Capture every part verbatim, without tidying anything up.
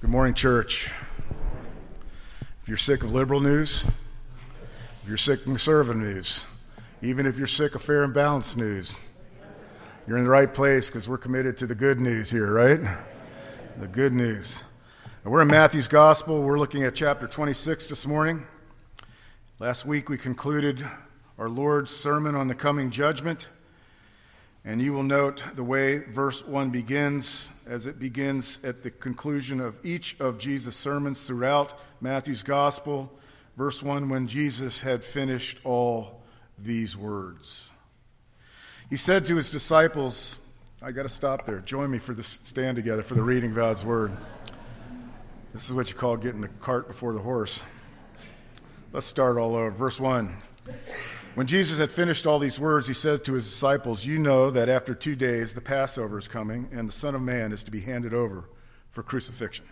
Good morning, church. If you're sick of liberal news, if you're sick of conservative news, even if you're sick of fair and balanced news, you're in the right place because we're committed to the good news here, right? The good news. And we're in Matthew's Gospel. We're looking at chapter twenty-six this morning. Last week we concluded our Lord's sermon on the coming judgment. And you will note the way verse one begins, as it begins at the conclusion of each of Jesus' sermons throughout Matthew's Gospel. Verse one, when Jesus had finished all these words. He said to his disciples, I got to stop there. Join me for the stand together for the reading of God's Word. This is what you call getting the cart before the horse. Let's start all over. Verse one. When Jesus had finished all these words, he said to his disciples, you know that after two days the Passover is coming, and the Son of Man is to be handed over for crucifixion.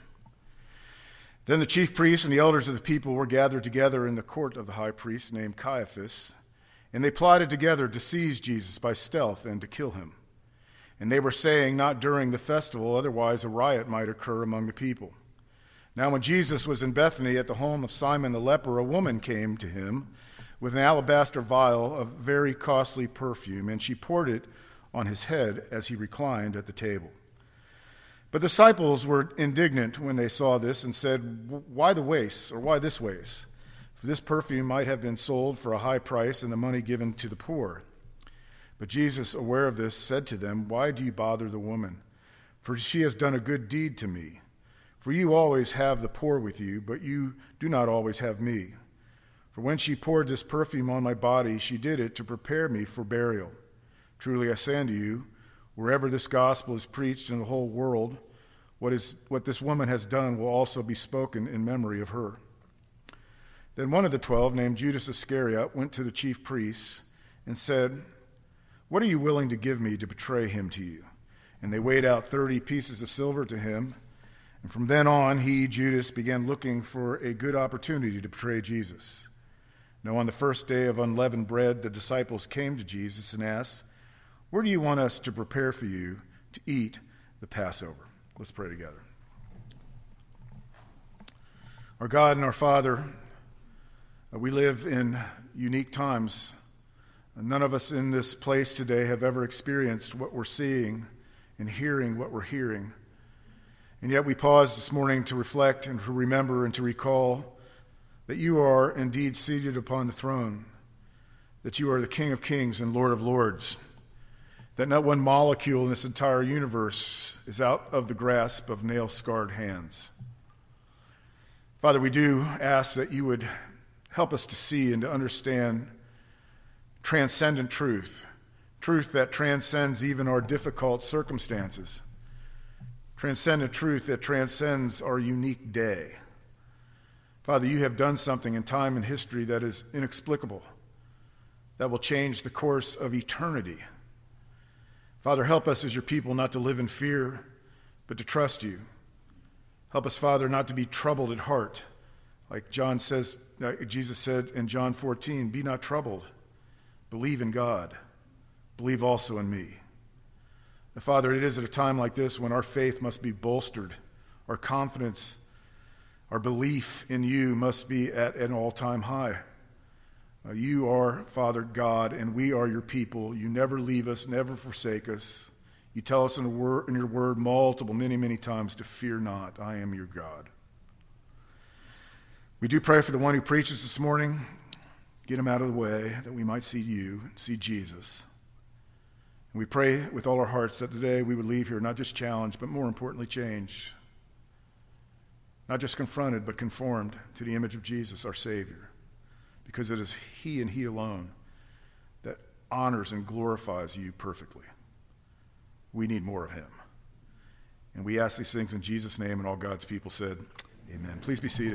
Then the chief priests and the elders of the people were gathered together in the court of the high priest named Caiaphas, and they plotted together to seize Jesus by stealth and to kill him. And they were saying, not during the festival, otherwise a riot might occur among the people. Now when Jesus was in Bethany at the home of Simon the leper, a woman came to him with an alabaster vial of very costly perfume, and she poured it on his head as he reclined at the table. But the disciples were indignant when they saw this and said, why the waste, or why this waste? For this perfume might have been sold for a high price and the money given to the poor. But Jesus, aware of this, said to them, why do you bother the woman? For she has done a good deed to me. For you always have the poor with you, but you do not always have me. For when she poured this perfume on my body, she did it to prepare me for burial. Truly I say unto you, wherever this gospel is preached in the whole world, what is what this woman has done will also be spoken in memory of her. Then one of the twelve, named Judas Iscariot, went to the chief priests and said, what are you willing to give me to betray him to you? And they weighed out thirty pieces of silver to him. And from then on, he, Judas, began looking for a good opportunity to betray Jesus. Now on the first day of unleavened bread, the disciples came to Jesus and asked, where do you want us to prepare for you to eat the Passover? Let's pray together. Our God and our Father, we live in unique times. None of us in this place today have ever experienced what we're seeing and hearing what we're hearing. And yet we pause this morning to reflect and to remember and to recall that you are indeed seated upon the throne, that you are the King of Kings and Lord of Lords, that not one molecule in this entire universe is out of the grasp of nail-scarred hands. Father, we do ask that you would help us to see and to understand transcendent truth, truth that transcends even our difficult circumstances, transcendent truth that transcends our unique day. Father, you have done something in time and history that is inexplicable, that will change the course of eternity. Father, help us as your people not to live in fear, but to trust you. Help us, Father, not to be troubled at heart. Like John says, like Jesus said in John fourteen, be not troubled. Believe in God. Believe also in me. And Father, it is at a time like this when our faith must be bolstered, our confidence, our belief in you must be at an all-time high. Uh, you are, Father God, and we are your people. You never leave us, never forsake us. You tell us in, the word, in your word multiple, many, many times to fear not. I am your God. We do pray for the one who preaches this morning. Get him out of the way that we might see you, see Jesus. And we pray with all our hearts that today we would leave here not just challenged, but more importantly changed. Not just confronted, but conformed to the image of Jesus, our Savior. Because it is he and he alone that honors and glorifies you perfectly. We need more of him. And we ask these things in Jesus' name, and all God's people said, amen. Please be seated.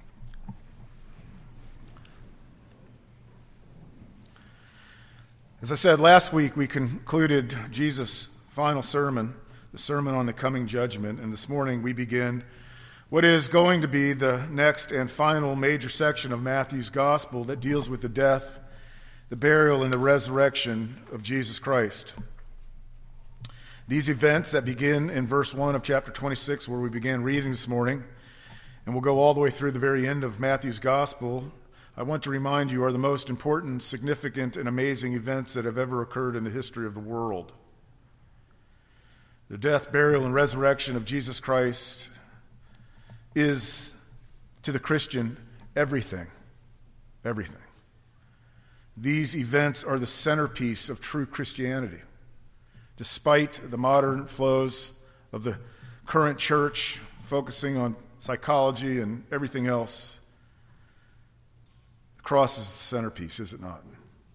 As I said, last week we concluded Jesus' final sermon, the Sermon on the Coming Judgment, and this morning we begin what is going to be the next and final major section of Matthew's Gospel that deals with the death, the burial, and the resurrection of Jesus Christ. These events that begin in verse one of chapter twenty-six, where we began reading this morning, and we'll go all the way through the very end of Matthew's gospel, I want to remind you are the most important, significant, and amazing events that have ever occurred in the history of the world. The death, burial, and resurrection of Jesus Christ is, to the Christian, everything. Everything. These events are the centerpiece of true Christianity. Despite the modern flows of the current church focusing on psychology and everything else, the cross is the centerpiece, is it not?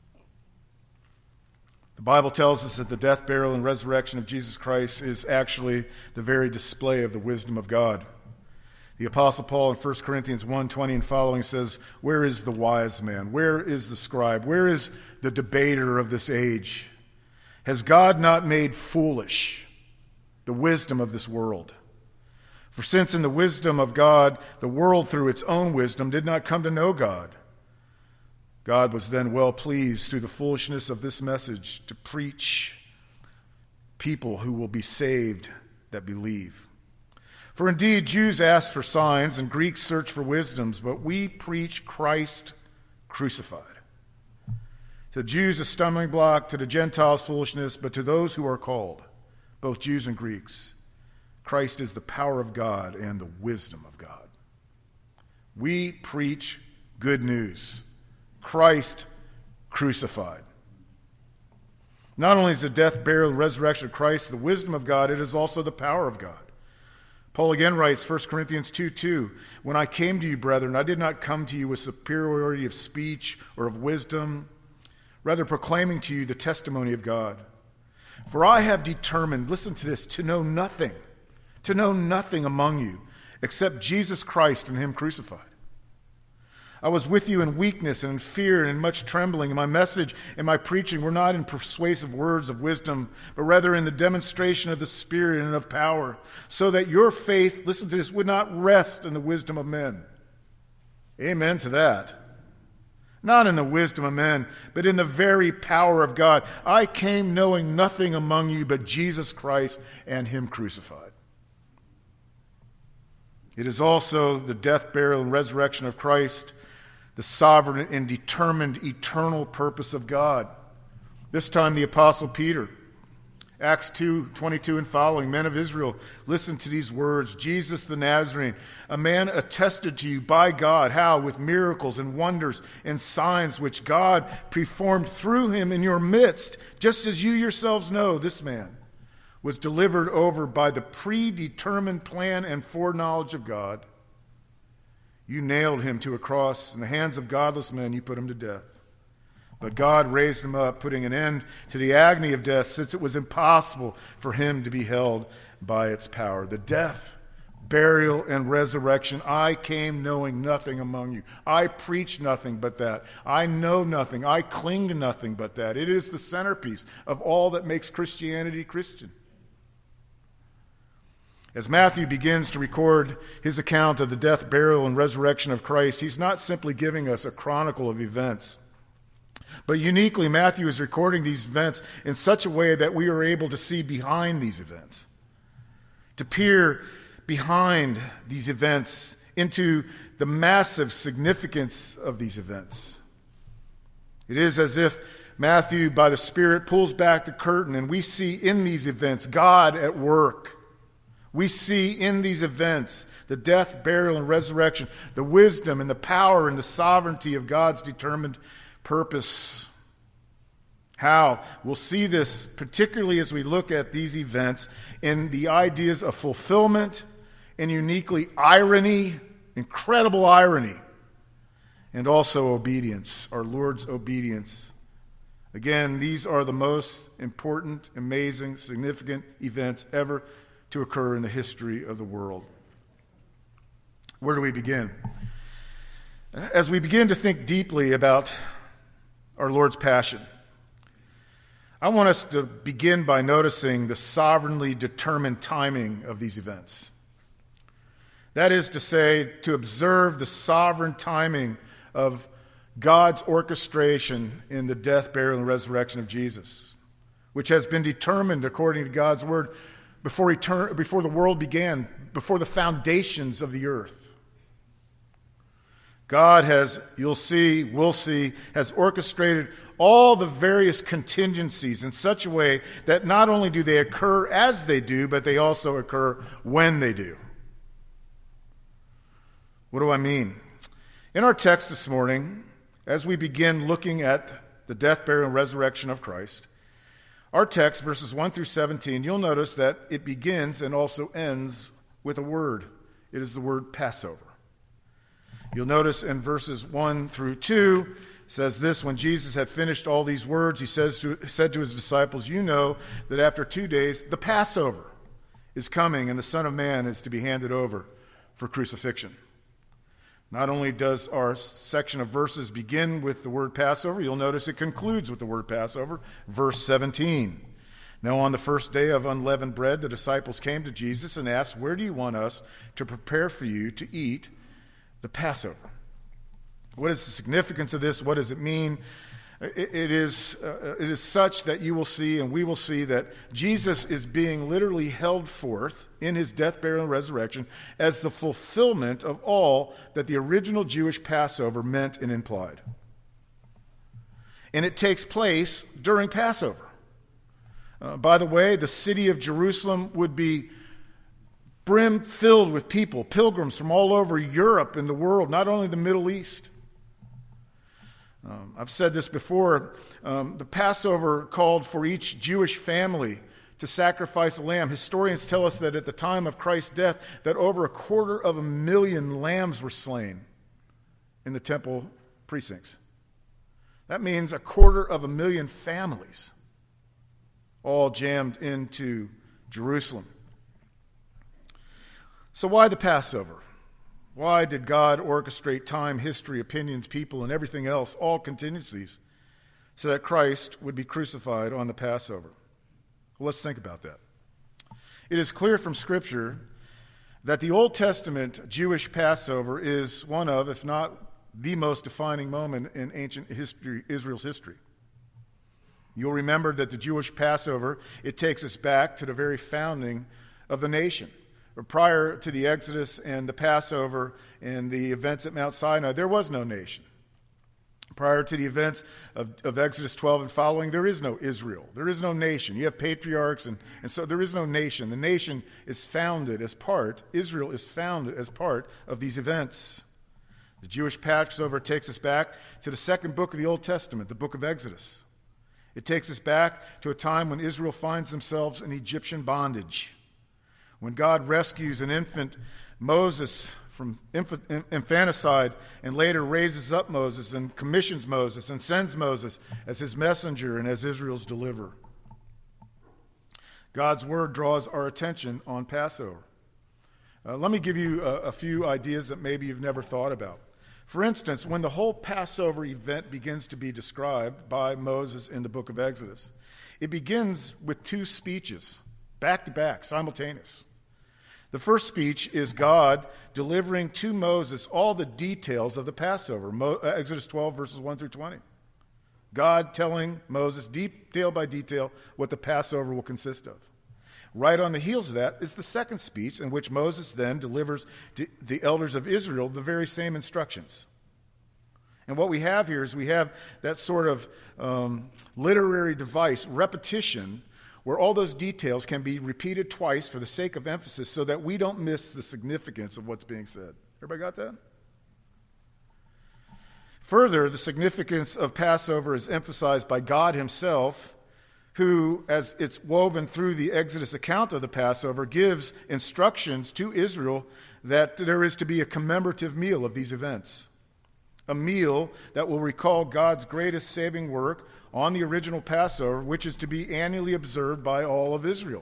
The Bible tells us that the death, burial, and resurrection of Jesus Christ is actually the very display of the wisdom of God. The Apostle Paul in First Corinthians one twenty and following says, "Where is the wise man? Where is the scribe? Where is the debater of this age? Has God not made foolish the wisdom of this world? For since in the wisdom of God, the world through its own wisdom did not come to know God, God was then well pleased through the foolishness of this message to preach people who will be saved that believe. For indeed, Jews ask for signs and Greeks search for wisdoms, but we preach Christ crucified. To the Jews a stumbling block, to the Gentiles foolishness, but to those who are called, both Jews and Greeks, Christ is the power of God and the wisdom of God." We preach good news. Christ crucified. Not only is the death, burial, and resurrection of Christ the wisdom of God, it is also the power of God. Paul again writes, First Corinthians two two, "When I came to you, brethren, I did not come to you with superiority of speech or of wisdom, rather proclaiming to you the testimony of God. For I have determined," listen to this, "to know nothing, to know nothing among you except Jesus Christ and him crucified. I was with you in weakness and in fear and in much trembling, and my message and my preaching were not in persuasive words of wisdom, but rather in the demonstration of the Spirit and of power, so that your faith," listen to this, "would not rest in the wisdom of men." Amen to that. Not in the wisdom of men, but in the very power of God. I came knowing nothing among you but Jesus Christ and him crucified. It is also the death, burial, and resurrection of Christ, the sovereign and determined eternal purpose of God. This time the Apostle Peter, Acts two twenty-two and following, "Men of Israel, listen to these words. Jesus the Nazarene, a man attested to you by God, how? With miracles and wonders and signs which God performed through him in your midst, just as you yourselves know, this man was delivered over by the predetermined plan and foreknowledge of God. You nailed him to a cross. In the hands of godless men, you put him to death. But God raised him up, putting an end to the agony of death, since it was impossible for him to be held by its power." The death, burial, and resurrection, I came knowing nothing among you. I preach nothing but that. I know nothing. I cling to nothing but that. It is the centerpiece of all that makes Christianity Christian. As Matthew begins to record his account of the death, burial, and resurrection of Christ, he's not simply giving us a chronicle of events. But uniquely, Matthew is recording these events in such a way that we are able to see behind these events, to peer behind these events into the massive significance of these events. It is as if Matthew, by the Spirit, pulls back the curtain and we see in these events God at work. We see in these events the death, burial, and resurrection, the wisdom and the power and the sovereignty of God's determined purpose. How? We'll see this particularly as we look at these events in the ideas of fulfillment and uniquely irony, incredible irony, and also obedience, our Lord's obedience. Again, these are the most important, amazing, significant events ever to occur in the history of the world. Where do we begin? As we begin to think deeply about our Lord's passion, I want us to begin by noticing the sovereignly determined timing of these events. That is to say, to observe the sovereign timing of God's orchestration in the death, burial, and resurrection of Jesus. which has been determined according to God's word before, etern- before the world began, before the foundations of the earth. God has, you'll see, we'll see, has orchestrated all the various contingencies in such a way that not only do they occur as they do, but they also occur when they do. What do I mean? In our text this morning, as we begin looking at the death, burial, and resurrection of Christ, our text, verses one through seventeen, you'll notice that it begins and also ends with a word. It is the word Passover. You'll notice in verses one through two, it says this: when Jesus had finished all these words, he says to, said to his disciples, "You know that after two days the Passover is coming, and the Son of Man is to be handed over for crucifixion." Not only does our section of verses begin with the word Passover, you'll notice it concludes with the word Passover, verse seventeen. Now on the first day of unleavened bread, the disciples came to Jesus and asked, "Where do you want us to prepare for you to eat the Passover?" What is the significance of this? What does it mean? It, it, is, uh, it is such that you will see and we will see that Jesus is being literally held forth in his death, burial, and resurrection as the fulfillment of all that the original Jewish Passover meant and implied. And it takes place during Passover. Uh, by the way, the city of Jerusalem would be brim filled with people, pilgrims from all over Europe and the world, not only the Middle East. Um, I've said this before. Um, the Passover called for each Jewish family to sacrifice a lamb. Historians tell us that at the time of Christ's death, that over a quarter of a million lambs were slain in the temple precincts. That means a quarter of a million families all jammed into Jerusalem. So why the Passover? Why did God orchestrate time, history, opinions, people, and everything else, all contingencies, so that Christ would be crucified on the Passover? Well, let's think about that. It is clear from Scripture that the Old Testament Jewish Passover is one of, if not the most defining moment in ancient history, Israel's history. You'll remember that the Jewish Passover, it takes us back to the very founding of the nation. Prior to the Exodus and the Passover and the events at Mount Sinai, there was no nation. Prior to the events of, of Exodus twelve and following, there is no Israel. There is no nation. You have patriarchs, and, and so there is no nation. The nation is founded as part, Israel is founded as part of these events. The Jewish Passover takes us back to the second book of the Old Testament, the book of Exodus. It takes us back to a time when Israel finds themselves in Egyptian bondage. When God rescues an infant Moses from infant, infanticide and later raises up Moses and commissions Moses and sends Moses as his messenger and as Israel's deliverer. God's word draws our attention on Passover. Uh, let me give you a, a few ideas that maybe you've never thought about. For instance, when the whole Passover event begins to be described by Moses in the book of Exodus, it begins with two speeches, back to back, simultaneous. The first speech is God delivering to Moses all the details of the Passover, Mo- Exodus twelve, verses one through twenty. God telling Moses, detail by detail, what the Passover will consist of. Right on the heels of that is the second speech, in which Moses then delivers to the elders of Israel the very same instructions. And what we have here is we have that sort of um, literary device, repetition, where all those details can be repeated twice for the sake of emphasis so that we don't miss the significance of what's being said. Everybody got that? Further, the significance of Passover is emphasized by God himself, who, as it's woven through the Exodus account of the Passover, gives instructions to Israel that there is to be a commemorative meal of these events. A meal that will recall God's greatest saving work on the original Passover, which is to be annually observed by all of Israel.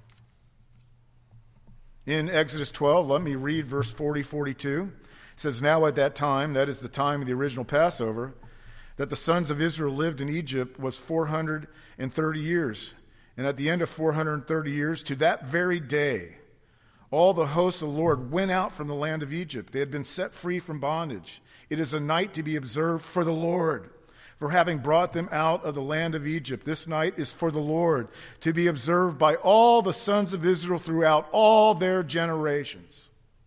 In Exodus twelve, let me read verse forty, forty-two. It says, "Now at that time," that is the time of the original Passover, "that the sons of Israel lived in Egypt was four hundred thirty years. And at the end of four hundred thirty years, to that very day, all the hosts of the Lord went out from the land of Egypt. They had been set free from bondage. It is a night to be observed for the Lord. for having brought them out of the land of Egypt. This night is for the Lord, to be observed by all the sons of Israel throughout all their generations.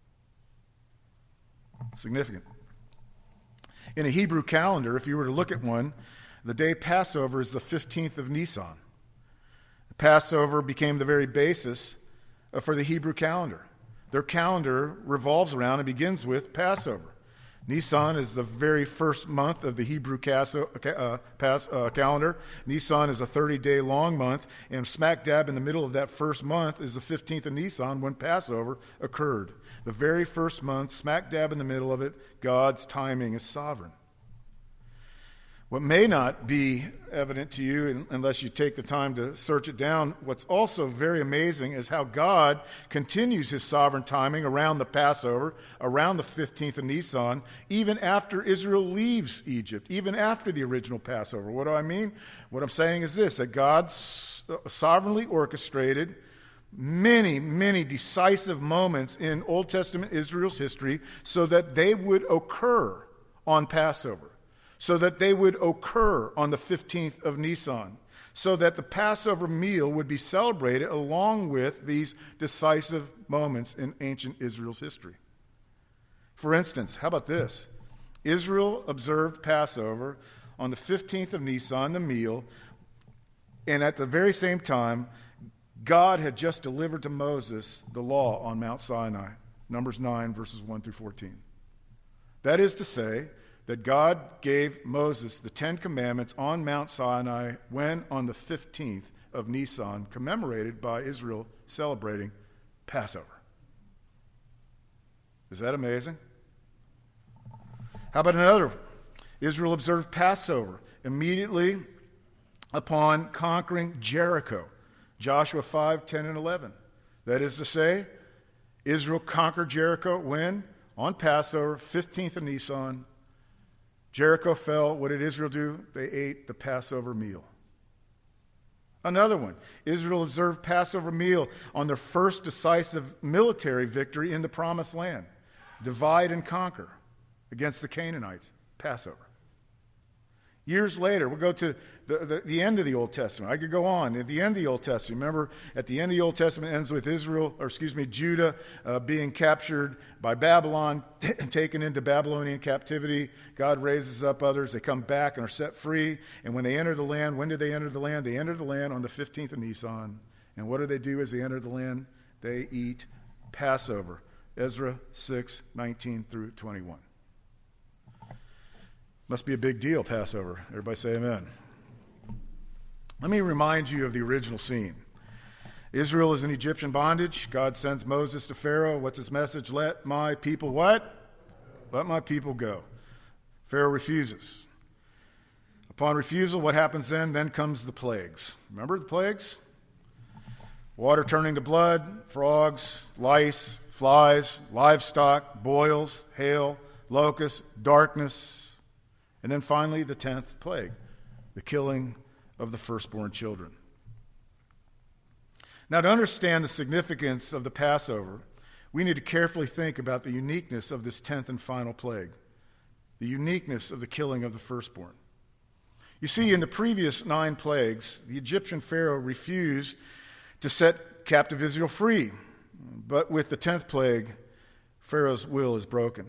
Significant. In a Hebrew calendar, if you were to look at one, the day Passover is the fifteenth of Nisan. The Passover became the very basis for the Hebrew calendar. Their calendar revolves around and begins with Passover. Nisan is the very first month of the Hebrew caso, uh, pas, uh, calendar. Nisan is a thirty-day long month, and smack dab in the middle of that first month is the fifteenth of Nisan when Passover occurred. The very first month, smack dab in the middle of it, God's timing is sovereign. What may not be evident to you unless you take the time to search it down, what's also very amazing is how God continues his sovereign timing around the Passover, around the fifteenth of Nisan, even after Israel leaves Egypt, even after the original Passover. What do I mean? What I'm saying is this, that God sovereignly orchestrated many, many decisive moments in Old Testament Israel's history so that they would occur on Passover. So that they would occur on the fifteenth of Nisan, so that the Passover meal would be celebrated along with these decisive moments in ancient Israel's history. For instance, how about this? Israel observed Passover on the fifteenth of Nisan, the meal, and at the very same time, God had just delivered to Moses the law on Mount Sinai, Numbers nine, verses one through fourteen. That is to say, that God gave Moses the Ten Commandments on Mount Sinai when on the fifteenth of Nisan, commemorated by Israel celebrating Passover. Is that amazing? How about another? Israel observed Passover immediately upon conquering Jericho. Joshua five, ten, and eleven. That is to say, Israel conquered Jericho when? On Passover, fifteenth of Nisan. Jericho fell. What did Israel do? They ate the Passover meal. Another one. Israel observed Passover meal on their first decisive military victory in the Promised Land. Divide and conquer against the Canaanites. Passover. Years later, we'll go to the, the, the end of the Old Testament. I could go on. At the end of the Old Testament, remember, at the end of the Old Testament ends with Israel, or excuse me, Judah uh, being captured by Babylon, taken into Babylonian captivity. God raises up others. They come back and are set free. And when they enter the land, when did they enter the land? They enter the land on the fifteenth of Nisan. And what do they do as they enter the land? They eat Passover. Ezra six, nineteen through twenty-one. Must be a big deal, Passover. Everybody say amen. Let me remind you of the original scene. Israel is in Egyptian bondage. God sends Moses to Pharaoh. What's his message? Let my people what? Let my people go. Pharaoh refuses. Upon refusal, what happens then? Then comes the plagues. Remember the plagues? Water turning to blood, frogs, lice, flies, livestock, boils, hail, locusts, darkness. And then finally, the tenth plague, the killing of the firstborn children. Now, to understand the significance of the Passover, we need to carefully think about the uniqueness of this tenth and final plague, the uniqueness of the killing of the firstborn. You see, in the previous nine plagues, the Egyptian Pharaoh refused to set captive Israel free. But with the tenth plague, Pharaoh's will is broken.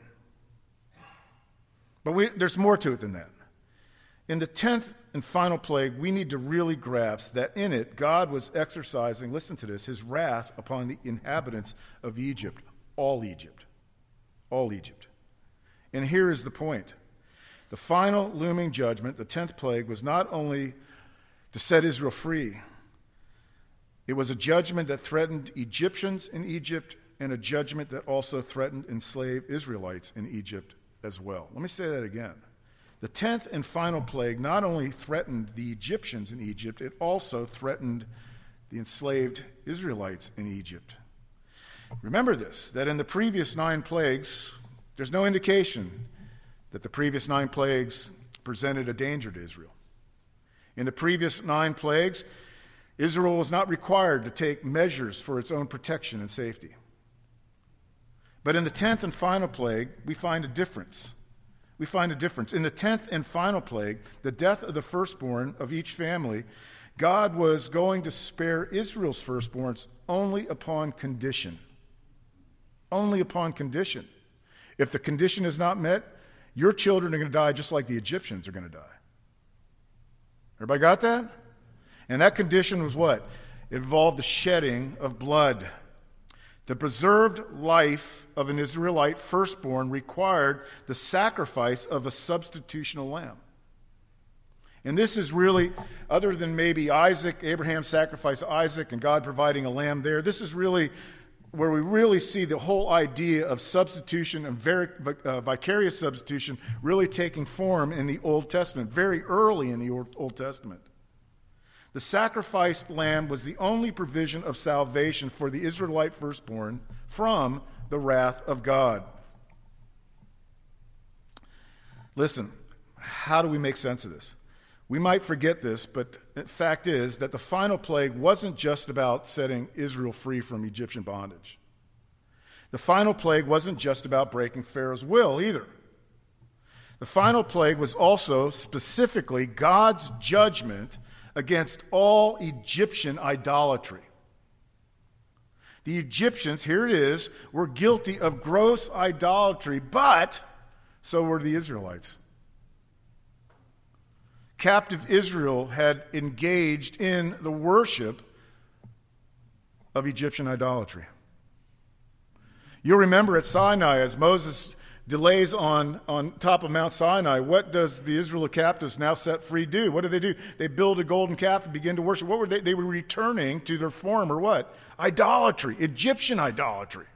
But we, there's more to it than that. In the tenth and final plague, we need to really grasp that in it, God was exercising, listen to this, his wrath upon the inhabitants of Egypt, all Egypt, all Egypt. And here is the point. The final looming judgment, the tenth plague, was not only to set Israel free, it was a judgment that threatened Egyptians in Egypt and a judgment that also threatened enslaved Israelites in Egypt as well. Let me say that again. The tenth and final plague not only threatened the Egyptians in Egypt, it also threatened the enslaved Israelites in Egypt. Remember this, that in the previous nine plagues, there's no indication that the previous nine plagues presented a danger to Israel. In the previous nine plagues, Israel was not required to take measures for its own protection and safety. But in the tenth and final plague, we find a difference. we find a difference. In the tenth and final plague, the death of the firstborn of each family, God was going to spare Israel's firstborns only upon condition. Only upon condition. If the condition is not met, your children are going to die just like the Egyptians are going to die. Everybody got that? And that condition was what? It involved the shedding of blood. The preserved life of an Israelite firstborn required the sacrifice of a substitutional lamb. And this is really, other than maybe Isaac, Abraham sacrificed Isaac and God providing a lamb there, this is really where we really see the whole idea of substitution and very, uh, vicarious substitution really taking form in the Old Testament, very early in the Old Testament. The sacrificed lamb was the only provision of salvation for the Israelite firstborn from the wrath of God. Listen, how do we make sense of this? We might forget this, but the fact is that the final plague wasn't just about setting Israel free from Egyptian bondage. The final plague wasn't just about breaking Pharaoh's will either. The final plague was also specifically God's judgment against all Egyptian idolatry. The Egyptians, here it is, were guilty of gross idolatry, but so were the Israelites. Captive Israel had engaged in the worship of Egyptian idolatry. You'll remember at Sinai, as Moses delays on, on top of Mount Sinai, what does the Israel captives now set free do? What do they do? They build a golden calf and begin to worship. What were they? They were returning to their former what? Idolatry, Egyptian idolatry.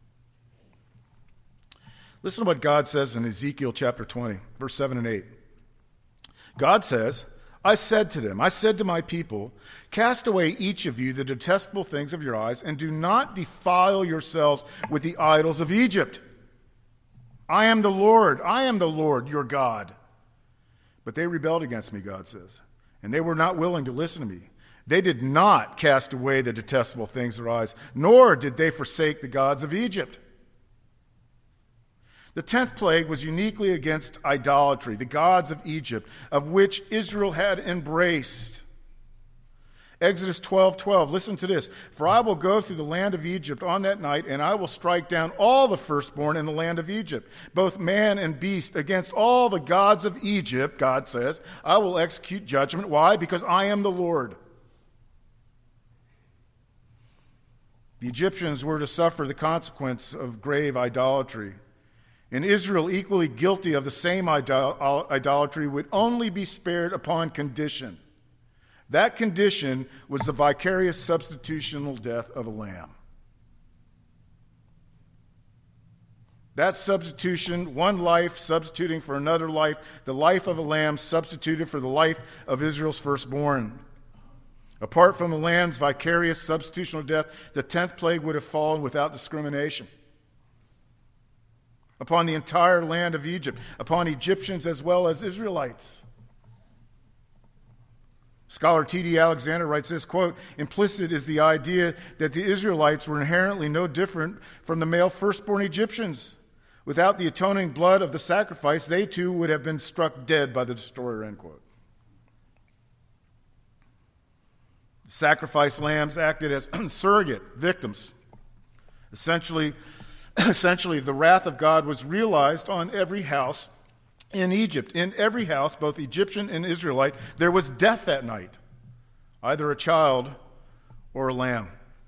Listen to what God says in Ezekiel chapter twenty, verse seven and eight. God says, I said to them, I said to my people, cast away each of you the detestable things of your eyes, and do not defile yourselves with the idols of Egypt. I am the Lord, I am the Lord, your God. But they rebelled against me, God says, and they were not willing to listen to me. They did not cast away the detestable things of their eyes, nor did they forsake the gods of Egypt. The tenth plague was uniquely against idolatry, the gods of Egypt, of which Israel had embraced. Exodus twelve twelve, listen to this. For I will go through the land of Egypt on that night, and I will strike down all the firstborn in the land of Egypt, both man and beast, against all the gods of Egypt, God says. I will execute judgment. Why? Because I am the Lord. The Egyptians were to suffer the consequence of grave idolatry. And Israel, equally guilty of the same idol- idolatry, would only be spared upon condition. That condition was the vicarious substitutional death of a lamb. That substitution, one life substituting for another life, the life of a lamb substituted for the life of Israel's firstborn. Apart from the lamb's vicarious substitutional death, the tenth plague would have fallen without discrimination upon the entire land of Egypt, upon Egyptians as well as Israelites. Scholar T D Alexander writes this, quote, implicit is the idea that the Israelites were inherently no different from the male firstborn Egyptians. Without the atoning blood of the sacrifice, they too would have been struck dead by the destroyer, end quote. Sacrifice lambs acted as surrogate victims. Essentially, Essentially, the wrath of God was realized on every house in Egypt. In every house, both Egyptian and Israelite, there was death that night, either a child or a lamb.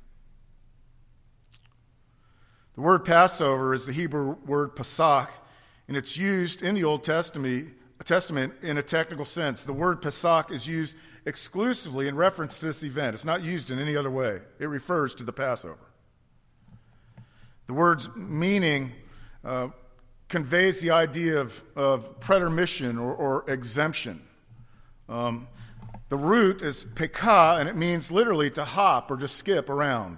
The word Passover is the Hebrew word Pesach, and it's used in the Old Testament, Testament in a technical sense. The word Pesach is used exclusively in reference to this event. It's not used in any other way. It refers to the Passover. The word's meaning uh, conveys the idea of, of pretermission or, or exemption. Um, the root is pekah, and it means literally to hop or to skip around.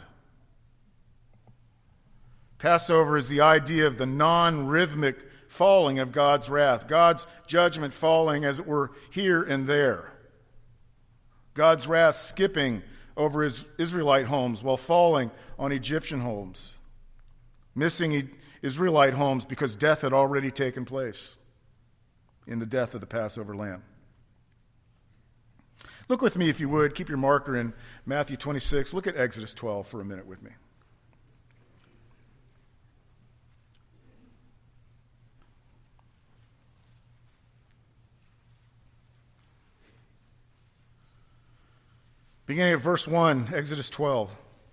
Passover is the idea of the non-rhythmic falling of God's wrath, God's judgment falling, as it were, here and there. God's wrath skipping over his Israelite homes while falling on Egyptian homes. Missing Israelite homes because death had already taken place. in the death of the Passover lamb. Look with me, if you would. Keep your marker in Matthew twenty-six. Look at Exodus twelve for a minute with me. Beginning at verse one, Exodus twelve.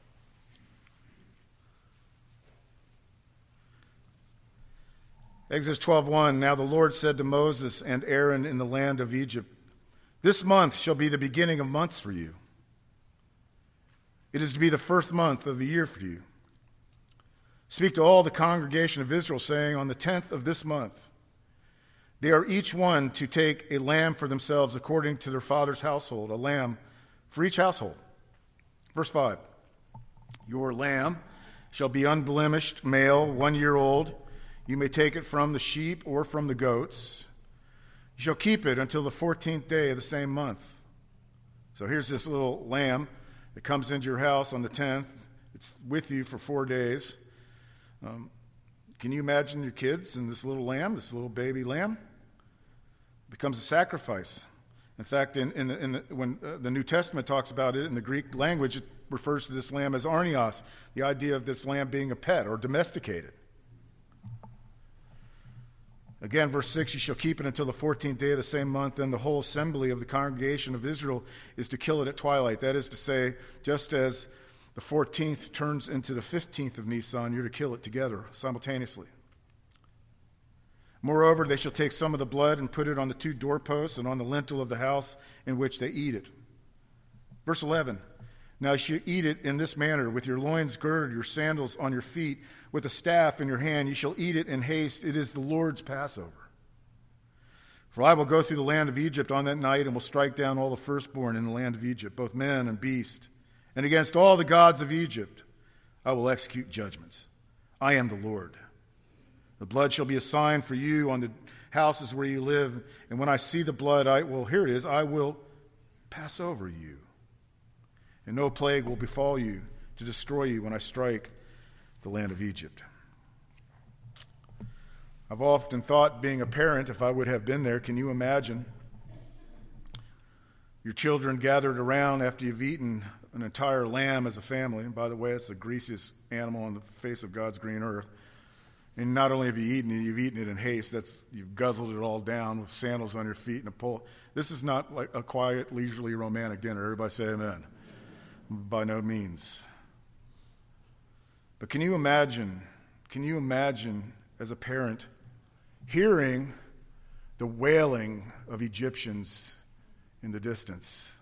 Exodus twelve one. Now the Lord said to Moses and Aaron in the land of Egypt, "This month shall be the beginning of months for you. It is to be the first month of the year for you. Speak to all the congregation of Israel, saying, on the tenth of this month, they are each one to take a lamb for themselves according to their father's household, a lamb for each household." Verse five. "Your lamb shall be unblemished, male, one year old. You may take it from the sheep or from the goats. You shall keep it until the fourteenth day of the same month." So here's this little lamb that comes into your house on the tenth. It's with you for four days. Um, can you imagine your kids and this little lamb, this little baby lamb? It becomes a sacrifice. In fact, in, in, the, in the, when uh, the New Testament talks about it in the Greek language, it refers to this lamb as arnios, the idea of this lamb being a pet or domesticated. Again, verse six, "You shall keep it until the fourteenth day of the same month, and the whole assembly of the congregation of Israel is to kill it at twilight." That is to say, just as the fourteenth turns into the fifteenth of Nisan, you're to kill it together simultaneously. "Moreover, they shall take some of the blood and put it on the two doorposts and on the lintel of the house in which they eat it." Verse eleven, "Now you shall eat it in this manner, with your loins girded, your sandals on your feet, with a staff in your hand. You shall eat it in haste. It is the Lord's Passover. For I will go through the land of Egypt on that night and will strike down all the firstborn in the land of Egypt, both men and beast. And against all the gods of Egypt I will execute judgments. I am the Lord. The blood shall be a sign for you on the houses where you live. And when I see the blood, I will, here it is, I will pass over you. And no plague will befall you to destroy you when I strike the land of Egypt." I've often thought, being a parent, if I would have been there, can you imagine your children gathered around after you've eaten an entire lamb as a family? And by the way, it's the greasiest animal on the face of God's green earth. And not only have you eaten it, you've eaten it in haste. That's, you've guzzled it all down with sandals on your feet and a pole. This is not like a quiet, leisurely, romantic dinner. Everybody say amen. By no means. But can you imagine, can you imagine as a parent hearing the wailing of Egyptians in the distance?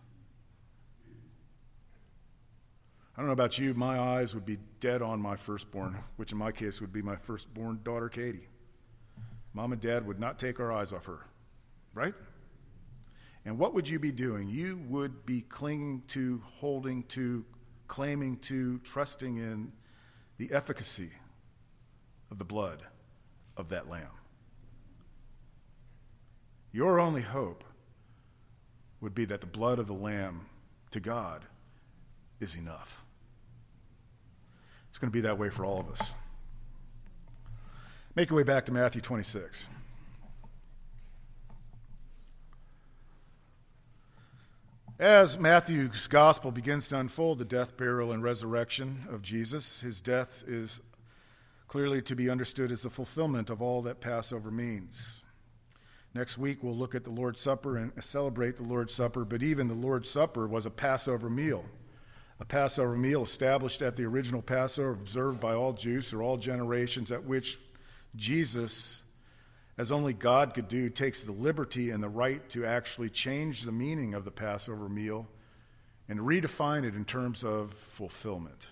I don't know about you, my eyes would be dead on my firstborn, which in my case would be my firstborn daughter, Katie. Mom and Dad would not take our eyes off her, right? And what would you be doing? You would be clinging to, holding to, claiming to, trusting in the efficacy of the blood of that lamb. Your only hope would be that the blood of the lamb to God is enough. It's going to be that way for all of us. Make your way back to Matthew twenty-six. As Matthew's gospel begins to unfold the death, burial, and resurrection of Jesus, his death is clearly to be understood as the fulfillment of all that Passover means. Next week, we'll look at the Lord's Supper and celebrate the Lord's Supper, but even the Lord's Supper was a Passover meal, a Passover meal established at the original Passover, observed by all Jews through all generations, at which Jesus, as only God could do, takes the liberty and the right to actually change the meaning of the Passover meal and redefine it in terms of fulfillment.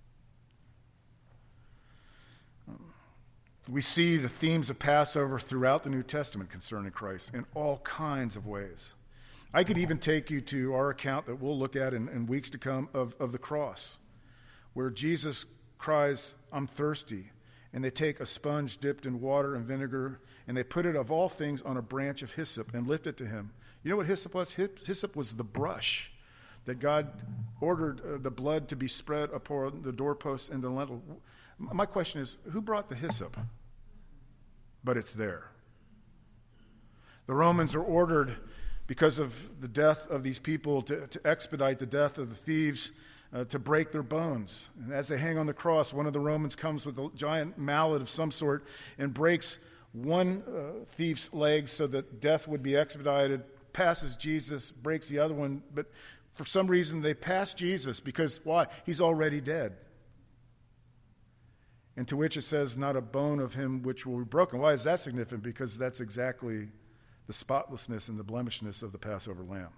We see the themes of Passover throughout the New Testament concerning Christ in all kinds of ways. I could even take you to our account that we'll look at in, in weeks to come of, of the cross, where Jesus cries, "I'm thirsty." And they take a sponge dipped in water and vinegar, and they put it, of all things, on a branch of hyssop and lift it to him. You know what hyssop was? Hyssop was the brush that God ordered uh, the blood to be spread upon the doorposts and the lintel. My question is, who brought the hyssop? But it's there. The Romans are ordered, because of the death of these people, to, to expedite the death of the thieves, uh, to break their bones. And as they hang on the cross, one of the Romans comes with a giant mallet of some sort and breaks one uh, thief's leg so that death would be expedited, passes Jesus, breaks the other one. But for some reason, they pass Jesus because, why? He's already dead. And to which it says, not a bone of him which will be broken. Why is that significant? Because that's exactly the spotlessness and the blemishness of the Passover lamb.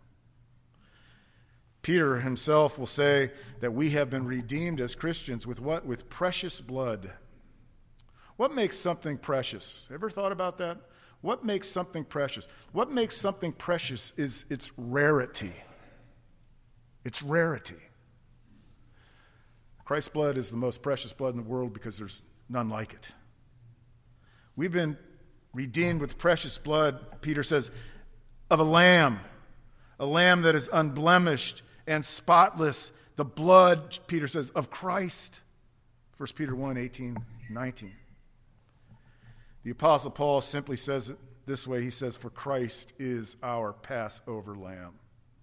Peter himself will say that we have been redeemed as Christians with what? With precious blood. What makes something precious? Ever thought about that? What makes something precious? What makes something precious is its rarity. Its rarity. Christ's blood is the most precious blood in the world because there's none like it. We've been redeemed with precious blood, Peter says, of a lamb, a lamb that is unblemished and spotless, the blood, Peter says, of Christ. First Peter one, eighteen, nineteen. The Apostle Paul simply says it this way. He says, for Christ is our Passover lamb.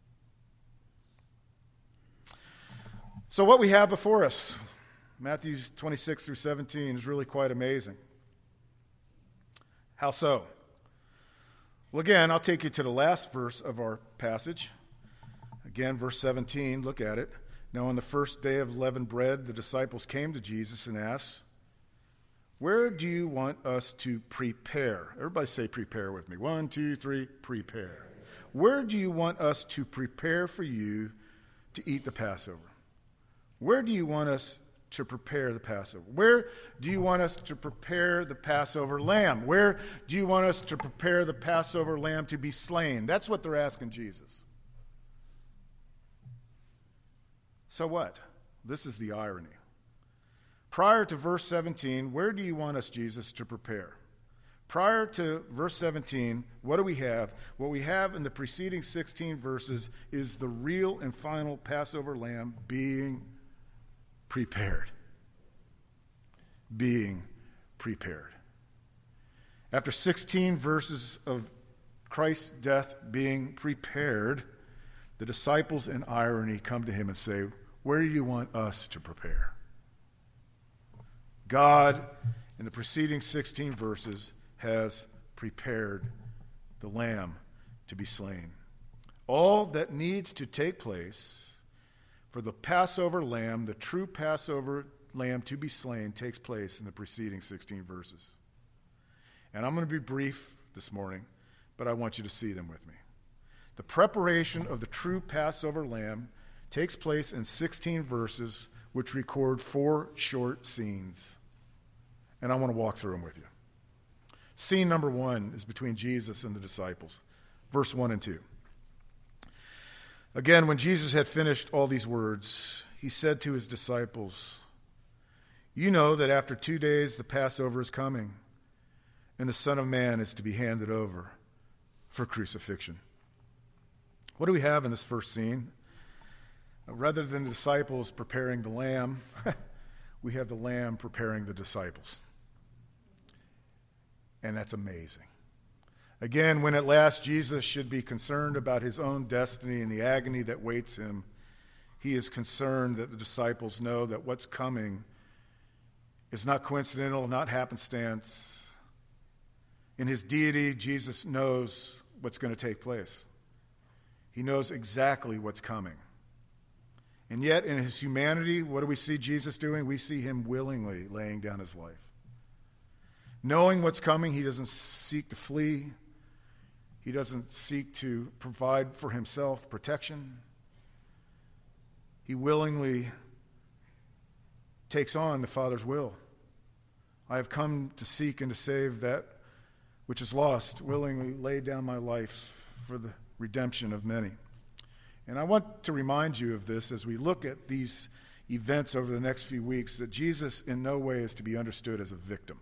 So what we have before us, Matthew twenty-six through seventeen, is really quite amazing. How so? Well, again, I'll take you to the last verse of our passage. Again, verse seventeen, look at it. Now on the first day of leavened bread, the disciples came to Jesus and asked, where do you want us to prepare? Everybody say prepare with me. One, two, three, prepare. Where do you want us to prepare for you to eat the Passover? Where do you want us to prepare the Passover? Where do you want us to prepare the Passover lamb? Where do you want us to prepare the Passover lamb to be slain? That's what they're asking Jesus. So what? This is the irony. Prior to verse seventeen, where do you want us, Jesus, to prepare? Prior to verse seventeen, what do we have? What we have in the preceding sixteen verses is the real and final Passover lamb being prepared. Being prepared. After sixteen verses of Christ's death being prepared, the disciples in irony come to him and say, where do you want us to prepare? God, in the preceding sixteen verses, has prepared the lamb to be slain. All that needs to take place for the Passover lamb, the true Passover lamb to be slain, takes place in the preceding sixteen verses. And I'm going to be brief this morning, but I want you to see them with me. The preparation of the true Passover lamb takes place in sixteen verses, which record four short scenes. And I want to walk through them with you. Scene number one is between Jesus and the disciples, verse one and two. Again, when Jesus had finished all these words, he said to his disciples, you know that after two days the Passover is coming, and the Son of Man is to be handed over for crucifixion. What do we have in this first scene? Rather than the disciples preparing the lamb, we have the lamb preparing the disciples. And that's amazing. Again, when at last Jesus should be concerned about his own destiny and the agony that waits him, he is concerned that the disciples know that what's coming is not coincidental, not happenstance. In his deity, Jesus knows what's going to take place. He knows exactly what's coming. And yet, in his humanity, what do we see Jesus doing? We see him willingly laying down his life. Knowing what's coming, he doesn't seek to flee. He doesn't seek to provide for himself protection. He willingly takes on the Father's will. I have come to seek and to save that which is lost, willingly lay down my life for the redemption of many. And I want to remind you of this as we look at these events over the next few weeks, that Jesus in no way is to be understood as a victim.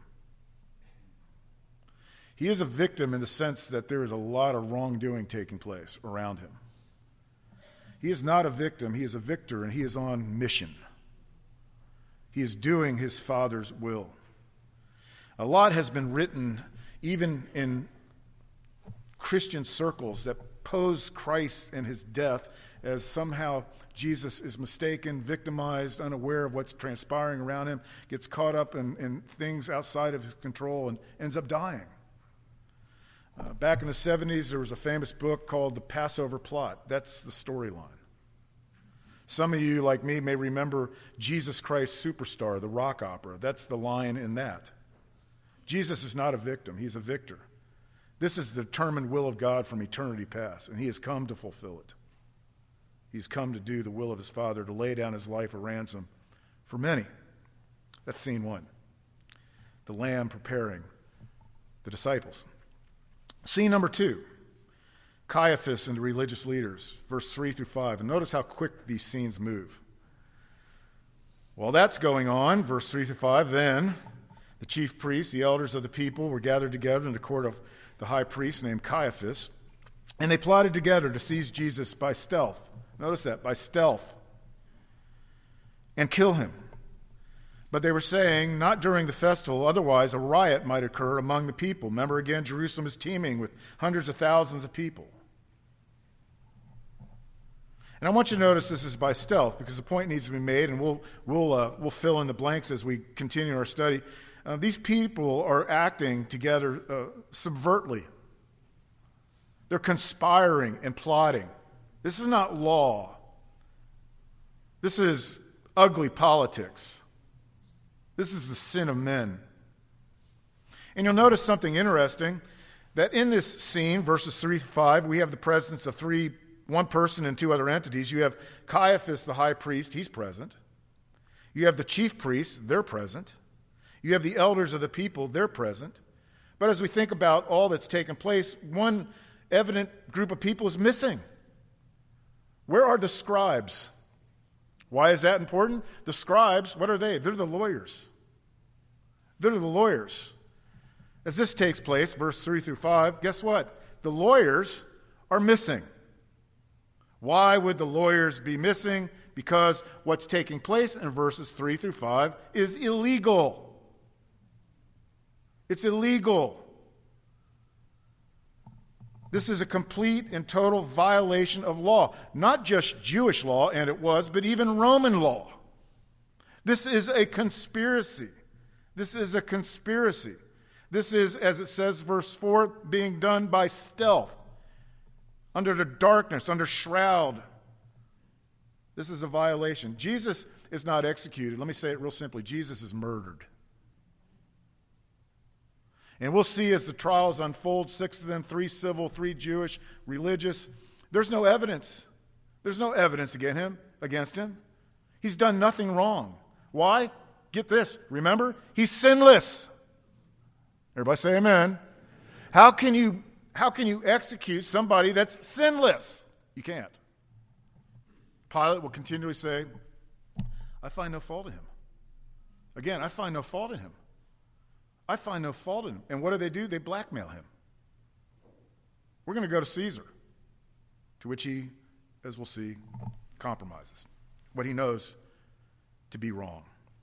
He is a victim in the sense that there is a lot of wrongdoing taking place around him. He is not a victim. He is a victor, and he is on mission. He is doing his Father's will. A lot has been written, even in Christian circles that pose Christ and his death as somehow Jesus is mistaken, victimized, unaware of what's transpiring around him, gets caught up in, in things outside of his control and ends up dying. Uh, back in the seventies, there was a famous book called The Passover Plot. That's the storyline. Some of you, like me, may remember Jesus Christ Superstar, the rock opera. That's the line in that. Jesus is not a victim. He's a victor. This is the determined will of God from eternity past, and he has come to fulfill it. He's come to do the will of his Father, to lay down his life a ransom for many. That's scene one. The Lamb preparing the disciples. Scene number two, Caiaphas and the religious leaders, verse three through five. And notice how quick these scenes move. While that's going on, verse three through five, then the chief priests, the elders of the people, were gathered together in the court of the high priest named Caiaphas, and they plotted together to seize Jesus by stealth. Notice that, by stealth, and kill him. But they were saying, not during the festival, otherwise a riot might occur among the people. Remember again, Jerusalem is teeming with hundreds of thousands of people. And I want you to notice this is by stealth, because the point needs to be made, and we'll, we'll, uh, we'll fill in the blanks as we continue our study. Uh, these people are acting together uh, subvertly. They're conspiring and plotting. This is not law. This is ugly politics. This is the sin of men. And you'll notice something interesting, that in this scene, verses three to five, we have the presence of three, one person and two other entities. You have Caiaphas, the high priest, he's present. You have the chief priests, they're present. You have the elders of the people, they're present. But as we think about all that's taken place, one evident group of people is missing. Where are the scribes? Why is that important? The scribes, what are they? They're the lawyers. They're the lawyers. As this takes place, verse three through five, guess what? The lawyers are missing. Why would the lawyers be missing? Because what's taking place in verses three through five is illegal. It's illegal. This is a complete and total violation of law. Not just Jewish law, and it was, but even Roman law. This is a conspiracy. This is a conspiracy. This is, as it says, verse four, being done by stealth, under the darkness, under shroud. This is a violation. Jesus is not executed. Let me say it real simply. Jesus is murdered. And we'll see as the trials unfold, six of them, three civil, three Jewish, religious. There's no evidence. There's no evidence against him, against him. He's done nothing wrong. Why? Get this. Remember, he's sinless. Everybody say amen. How can you, how can you execute somebody that's sinless? You can't. Pilate will continually say, I find no fault in him. Again, I find no fault in him. I find no fault in him. And what do they do? They blackmail him. We're going to go to Caesar, to which he, as we'll see, compromises what he knows to be wrong.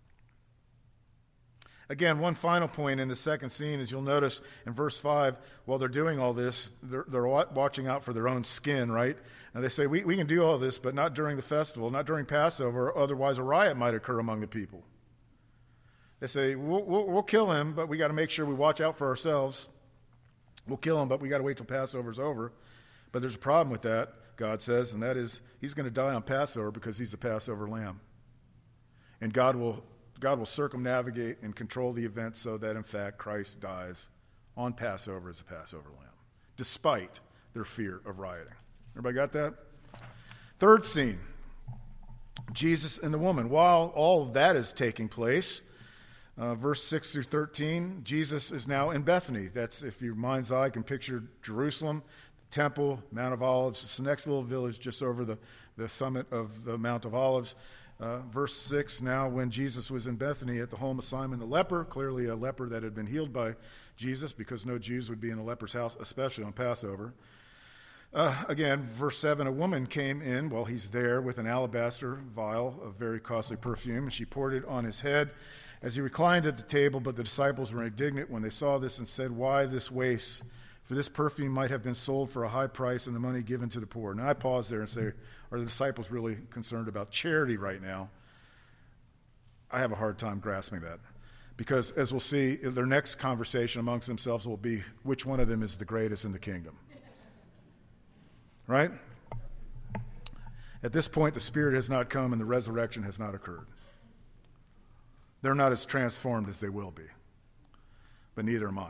Again, one final point in the second scene is you'll notice in verse five, while they're doing all this, they're, they're watching out for their own skin, right? And they say, we, we can do all this, but not during the festival, not during Passover, otherwise a riot might occur among the people. They say, we'll, we'll, we'll kill him, but we got to make sure we watch out for ourselves. We'll kill him, but we got to wait till Passover's over. But there's a problem with that, God says, and that is he's going to die on Passover because he's the Passover lamb. And God will God will circumnavigate and control the event so that, in fact, Christ dies on Passover as a Passover lamb, despite their fear of rioting. Everybody got that? Third scene, Jesus and the woman. While all of that is taking place, Uh, verse six through thirteen, Jesus is now in Bethany. That's, if your mind's eye can picture Jerusalem, the temple, Mount of Olives. It's the next little village just over the, the summit of the Mount of Olives. Uh, verse six, now when Jesus was in Bethany at the home of Simon the leper, clearly a leper that had been healed by Jesus, because no Jews would be in a leper's house, especially on Passover. Uh, again, verse seven, a woman came in while he's there with an alabaster vial of very costly perfume, and she poured it on his head as he reclined at the table. But the disciples were indignant when they saw this and said, why this waste? for this perfume might have been sold for a high price and the money given to the poor. Now I pause there and say, are the disciples really concerned about charity right now? I have a hard time grasping that. Because as we'll see, their next conversation amongst themselves will be which one of them is the greatest in the kingdom. Right? At this point, the Spirit has not come and the resurrection has not occurred. They're not as transformed as they will be. But neither am I.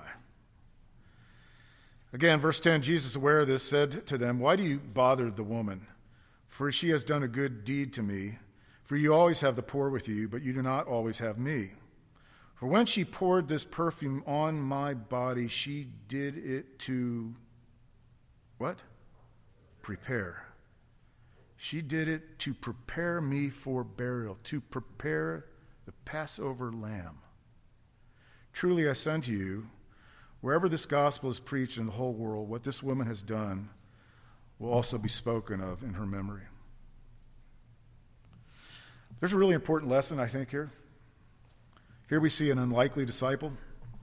Again, verse ten, Jesus, aware of this, said to them, why do you bother the woman? For she has done a good deed to me. For you always have the poor with you, but you do not always have me. For when she poured this perfume on my body, she did it to, what? Prepare. She did it to prepare me for burial, to prepare the Passover lamb. Truly I say unto you, wherever this gospel is preached in the whole world, what this woman has done will also be spoken of in her memory. There's a really important lesson, I think, here. Here we see an unlikely disciple.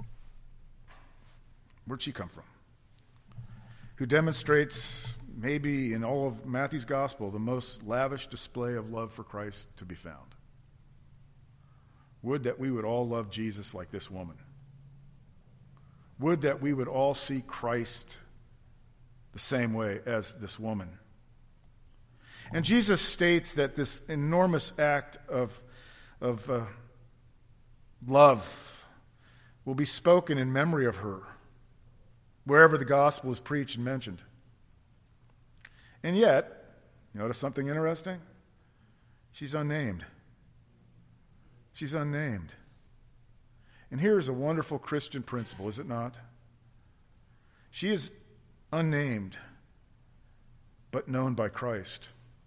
Where'd she come from? Who demonstrates, maybe in all of Matthew's gospel, the most lavish display of love for Christ to be found. Would that we would all love Jesus like this woman. Would that we would all see Christ the same way as this woman. And Jesus states that this enormous act of, of uh, love will be spoken in memory of her wherever the gospel is preached and mentioned. And yet, you notice something interesting? She's unnamed. She's unnamed. And here is a wonderful Christian principle, is it not? She is unnamed, but known by Christ.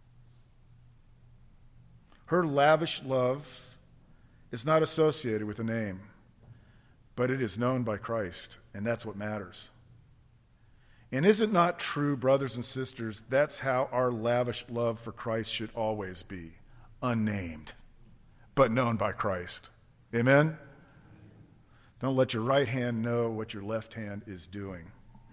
Her lavish love is not associated with a name, but it is known by Christ, and that's what matters. And is it not true, brothers and sisters, that's how our lavish love for Christ should always be, unnamed, but known by Christ. Amen? Don't let your right hand know what your left hand is doing.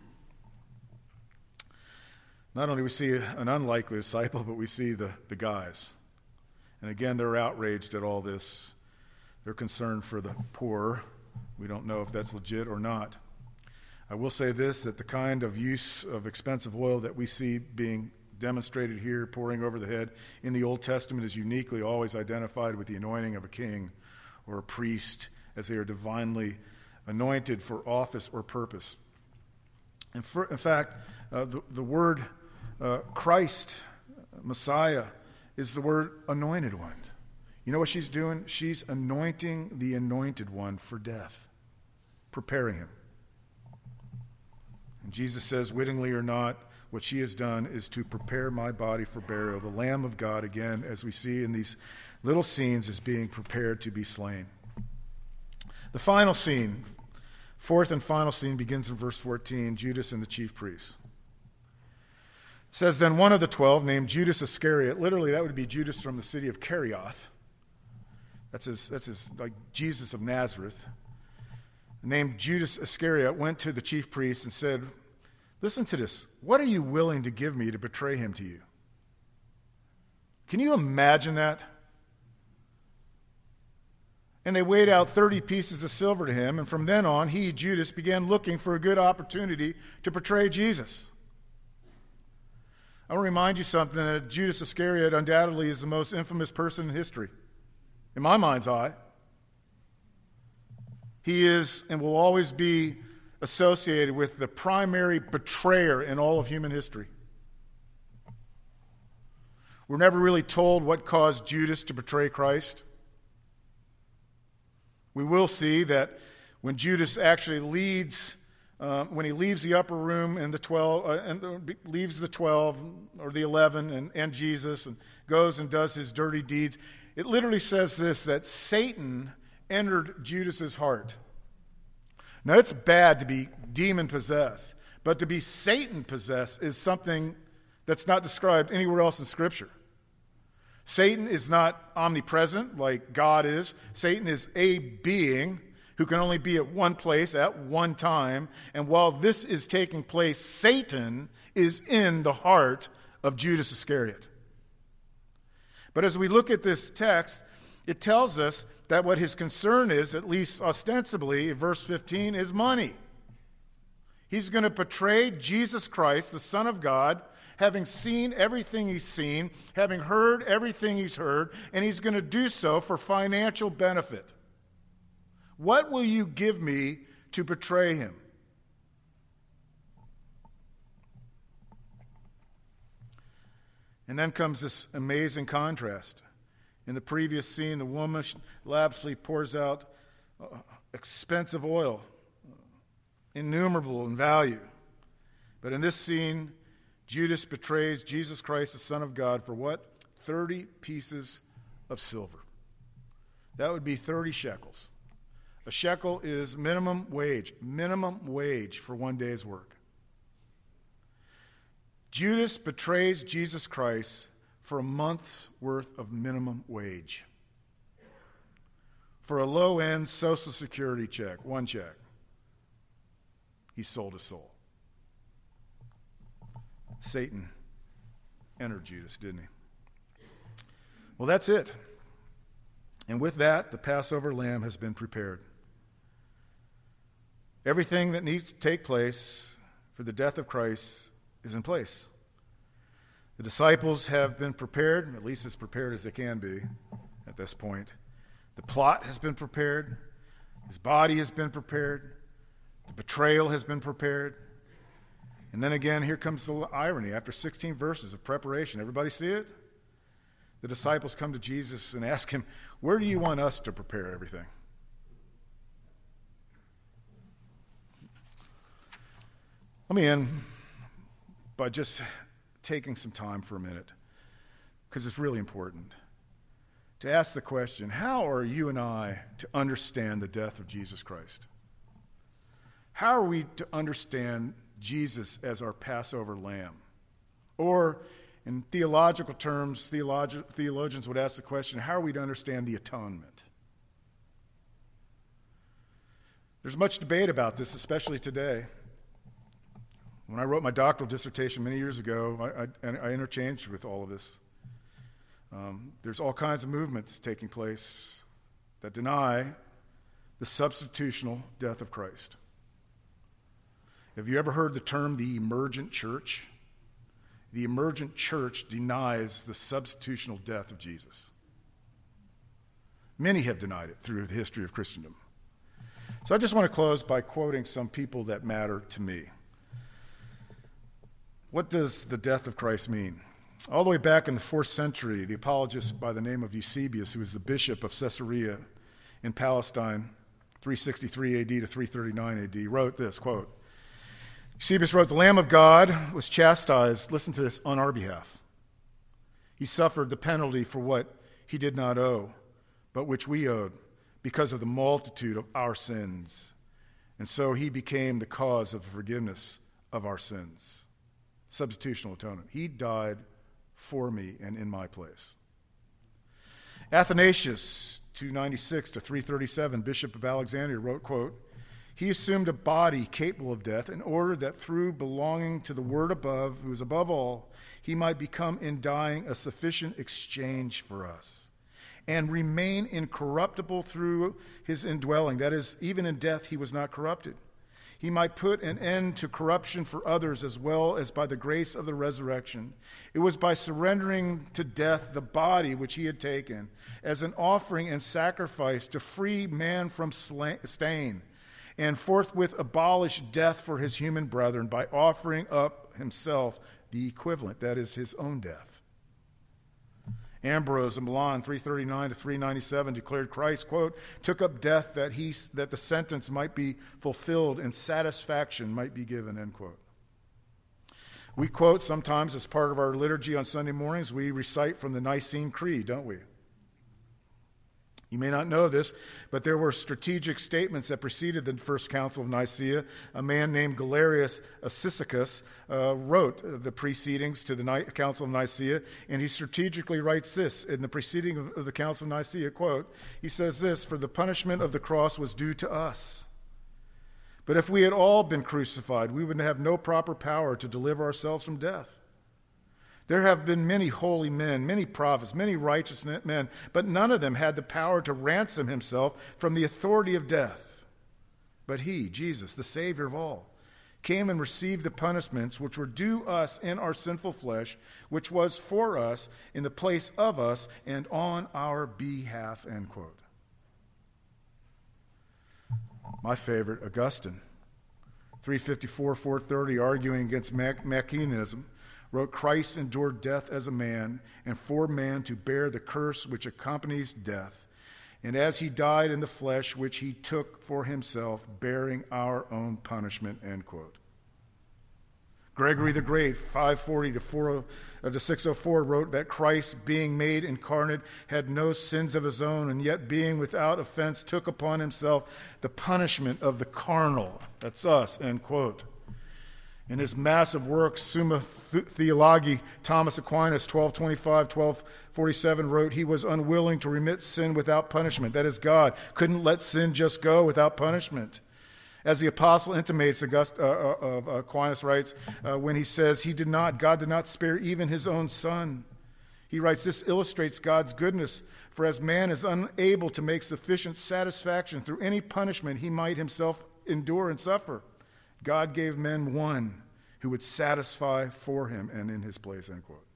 Not only do we see an unlikely disciple, but we see the, the guys. And again, they're outraged at all this. They're concerned for the poor. We don't know if that's legit or not. I will say this, that the kind of use of expensive oil that we see being demonstrated here, pouring over the head, in the Old Testament is uniquely always identified with the anointing of a king or a priest as they are divinely anointed for office or purpose. And for, in fact, uh, the, the word uh, Christ, Messiah, is the word anointed one. You know what she's doing? She's anointing the anointed one for death, preparing him. And Jesus says, wittingly or not, what she has done is to prepare my body for burial. The Lamb of God, again, as we see in these little scenes, is being prepared to be slain. The final scene, fourth and final scene, begins in verse fourteen, Judas and the chief priests. It says, then one of the twelve, named Judas Iscariot, literally that would be Judas from the city of Kerioth. That's his, that's his, like Jesus of Nazareth. Named Judas Iscariot went to the chief priests and said, listen to this. What are you willing to give me to betray him to you? Can you imagine that? And they weighed out thirty pieces of silver to him, and from then on, he, Judas, began looking for a good opportunity to betray Jesus. I want to remind you something, that Judas Iscariot undoubtedly is the most infamous person in history, in my mind's eye. He is and will always be associated with the primary betrayer in all of human history. We're never really told what caused Judas to betray Christ. We will see that when Judas actually leads, uh, when he leaves the upper room and the twelve, uh, and uh, leaves the twelve or the eleven and, and Jesus and goes and does his dirty deeds, it literally says this, that Satan entered Judas's heart. Now, it's bad to be demon-possessed, but to be Satan-possessed is something that's not described anywhere else in Scripture. Satan is not omnipresent like God is. Satan is a being who can only be at one place at one time. And while this is taking place, Satan is in the heart of Judas Iscariot. But as we look at this text, it tells us that what his concern is, at least ostensibly, verse fifteen, is money. He's going to betray Jesus Christ, the Son of God, having seen everything he's seen, having heard everything he's heard, and he's going to do so for financial benefit. What will you give me to betray him? And then comes this amazing contrast. In the previous scene, the woman lavishly pours out expensive oil, innumerable in value. But in this scene, Judas betrays Jesus Christ, the Son of God, for what? thirty pieces of silver. That would be thirty shekels. A shekel is minimum wage, minimum wage for one day's work. Judas betrays Jesus Christ for a month's worth of minimum wage. For a low-end Social Security check, one check. He sold his soul. Satan entered Judas, didn't he? Well, that's it. And with that, the Passover lamb has been prepared. Everything that needs to take place for the death of Christ is in place. The disciples have been prepared, at least as prepared as they can be at this point. The plot has been prepared. His body has been prepared. The betrayal has been prepared. And then again, here comes the irony. After sixteen verses of preparation, everybody see it? The disciples come to Jesus and ask him, where do you want us to prepare everything? Let me end by just taking some time for a minute, because it's really important, to ask the question, how are you and I to understand the death of Jesus Christ? How are we to understand Jesus as our Passover lamb? Or, in theological terms, theologi- theologians would ask the question, how are we to understand the atonement? There's much debate about this, especially today. When I wrote my doctoral dissertation many years ago, I, I, I interchanged with all of this. Um, there's all kinds of movements taking place that deny the substitutional death of Christ. Have you ever heard the term the emergent church? The emergent church denies the substitutional death of Jesus. Many have denied it through the history of Christendom. So I just want to close by quoting some people that matter to me. What does the death of Christ mean? All the way back in the fourth century, the apologist by the name of Eusebius, who was the bishop of Caesarea in Palestine, three sixty-three A D to three thirty-nine A D, wrote this, quote, Eusebius wrote, the Lamb of God was chastised, listen to this, on our behalf. He suffered the penalty for what he did not owe, but which we owed, because of the multitude of our sins. And so he became the cause of forgiveness of our sins. Substitutional atonement. He died for me and in my place. Athanasius, two ninety-six to three thirty-seven, Bishop of Alexandria, wrote, quote, he assumed a body capable of death in order that through belonging to the Word above, who is above all, he might become in dying a sufficient exchange for us and remain incorruptible through his indwelling. That is, even in death he was not corrupted. He might put an end to corruption for others as well as by the grace of the resurrection. It was by surrendering to death the body which he had taken as an offering and sacrifice to free man from stain, and forthwith abolish death for his human brethren by offering up himself the equivalent, that is, his own death. Ambrose of Milan, three thirty-nine to three ninety-seven, declared Christ, quote, took up death that he that the sentence might be fulfilled and satisfaction might be given, end quote. We quote sometimes as part of our liturgy on Sunday mornings, we recite from the Nicene Creed, don't we? You may not know this, but there were strategic statements that preceded the First Council of Nicaea. A man named Galerius Acisicus uh, wrote the proceedings to the Ni- Council of Nicaea, and he strategically writes this in the preceding of, of the Council of Nicaea, quote, he says this, "For the punishment of the cross was due to us. But if we had all been crucified, we would have no proper power to deliver ourselves from death. There have been many holy men, many prophets, many righteous men, but none of them had the power to ransom himself from the authority of death. But he, Jesus, the Savior of all, came and received the punishments which were due us in our sinful flesh, which was for us, in the place of us, and on our behalf," end quote. My favorite, Augustine, three fifty-four, four thirty, arguing against Manichaeism, wrote, "Christ endured death as a man, and for man to bear the curse which accompanies death. And as he died in the flesh, which he took for himself, bearing our own punishment," end quote. Gregory the Great, five forty to six oh four, wrote that Christ, being made incarnate, had no sins of his own, and yet being without offense, took upon himself the punishment of the carnal. That's us, end quote. In his massive work, Summa Theologiae, Thomas Aquinas, twelve twenty-five, twelve forty-seven, wrote, "He was unwilling to remit sin without punishment." That is, God couldn't let sin just go without punishment. As the apostle intimates, August, uh, uh, uh, Aquinas writes, uh, when he says he did not, God did not spare even his own son. He writes, "This illustrates God's goodness, for as man is unable to make sufficient satisfaction through any punishment he might himself endure and suffer, God gave men one who would satisfy for him and in his place," end quote.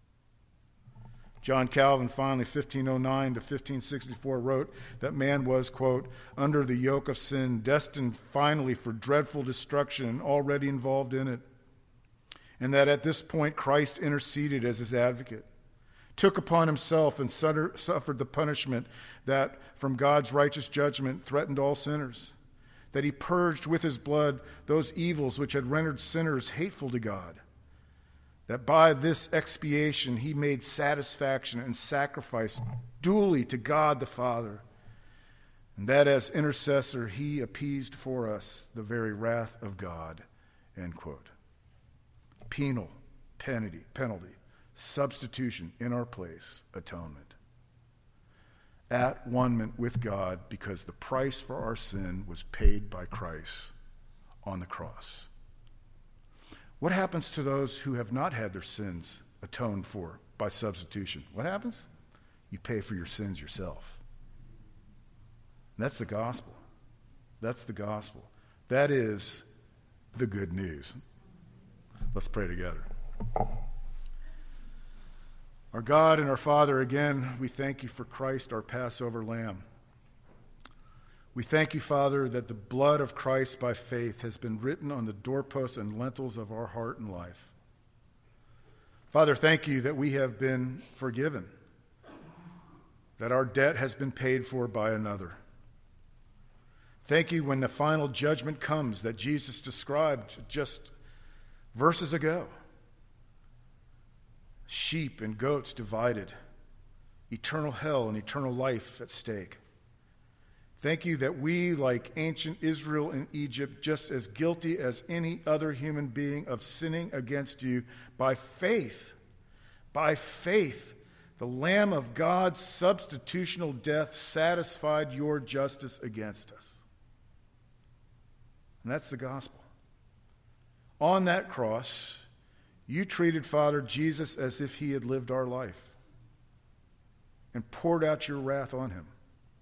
John Calvin, finally, fifteen oh nine to fifteen sixty-four, wrote that man was, quote, "under the yoke of sin, destined finally for dreadful destruction and already involved in it, and that at this point Christ interceded as his advocate, took upon himself and suffered the punishment that from God's righteous judgment threatened all sinners, that he purged with his blood those evils which had rendered sinners hateful to God, that by this expiation he made satisfaction and sacrifice duly to God the Father, and that as intercessor he appeased for us the very wrath of God," end quote. Penal, penalty, penalty, substitution in our place, atonement. At one with God, because the price for our sin was paid by Christ on the cross. What happens to those who have not had their sins atoned for by substitution? What happens? You pay for your sins yourself. And that's the gospel. That's the gospel. That is the good news. Let's pray together. Our God and our Father, again, we thank you for Christ, our Passover lamb. We thank you, Father, that the blood of Christ by faith has been written on the doorposts and lintels of our heart and life. Father, thank you that we have been forgiven, that our debt has been paid for by another. Thank you when the final judgment comes that Jesus described just verses ago. Sheep and goats divided, eternal hell and eternal life at stake. Thank you that we, like ancient Israel in Egypt, just as guilty as any other human being of sinning against you, by faith, by faith, the Lamb of God's substitutional death satisfied your justice against us. And that's the gospel. On that cross, you treated, Father, Jesus as if he had lived our life and poured out your wrath on him.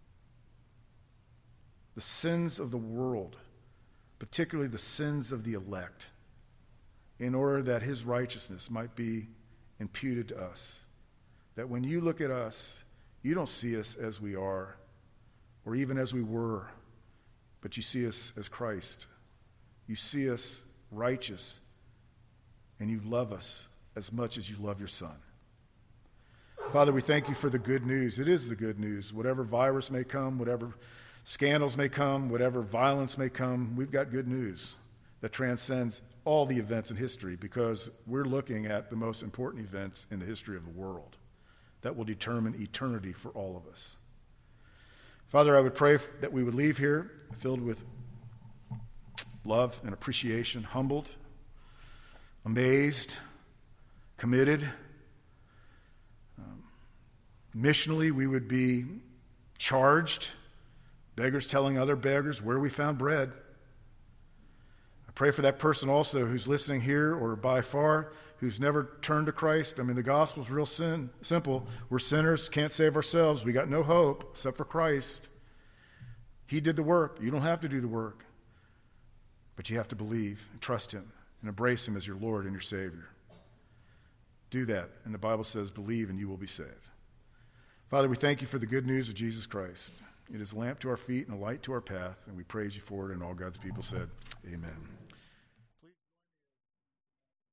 The sins of the world, particularly the sins of the elect, in order that his righteousness might be imputed to us. That when you look at us, you don't see us as we are or even as we were, but you see us as Christ. You see us righteous, and you love us as much as you love your Son. Father, we thank you for the good news. It is the good news. Whatever virus may come, whatever scandals may come, whatever violence may come, we've got good news that transcends all the events in history, because we're looking at the most important events in the history of the world that will determine eternity for all of us. Father, I would pray that we would leave here filled with love and appreciation, humbled, amazed, committed. Um, missionally, we would be charged, beggars telling other beggars where we found bread. I pray for that person also who's listening here or by far, who's never turned to Christ. I mean, the gospel's real sin, simple. We're sinners, can't save ourselves. We got no hope except for Christ. He did the work. You don't have to do the work. But you have to believe and trust him and embrace him as your Lord and your Savior. Do that. And the Bible says, believe and you will be saved. Father, we thank you for the good news of Jesus Christ. It is a lamp to our feet and a light to our path, and we praise you for it. And all God's people said, amen.